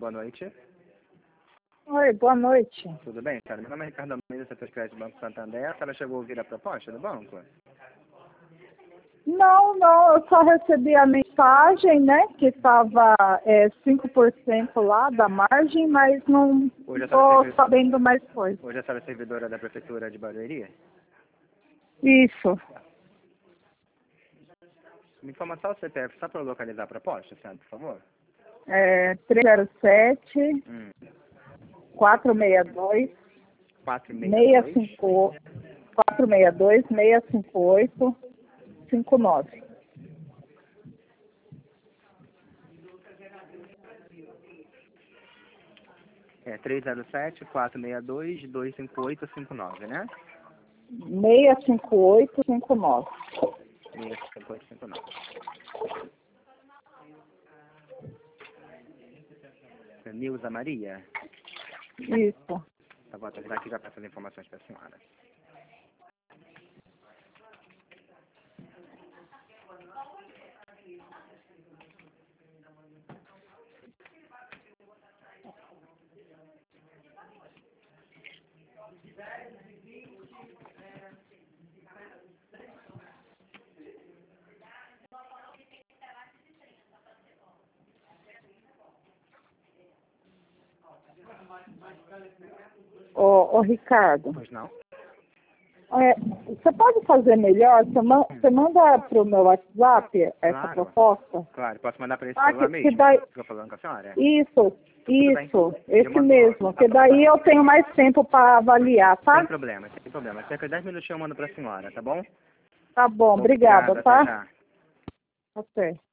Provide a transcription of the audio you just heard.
boa noite. Oi, boa noite. Tudo bem, cara? Meu nome é Ricardo Almeida, setor de crédito do Banco Santander. A senhora chegou a ouvir a proposta do banco? Não, eu só recebi a mensagem, né, que estava 5% lá da margem, mas não Hoje a estou senhora sabendo mais coisa. Hoje a senhora é servidora da Prefeitura de Barueri? Isso, Me informa só o CPF, só para eu localizar a proposta, senhora, por favor. 307 462 462. 462 658 59. É 307-462-25859, né? 65859. 65859. Nilza Maria? Isso. Tá, vou atualizar aqui já para essas informações para a senhora. Ô, Ricardo, Pois não? você pode fazer melhor? Você manda para o meu WhatsApp essa Claro. proposta? Claro, posso mandar para esse Ah, celular que mesmo? daí... Estou falando com a senhora? Isso, bem. esse Eu mando- mesmo, que daí eu tenho mais tempo para avaliar, Sem tá? problema, sem problema. Cerca de 10 minutinhos eu mando para a senhora, tá bom? Tá bom, Obrigado, obrigada, até tá? já. Até.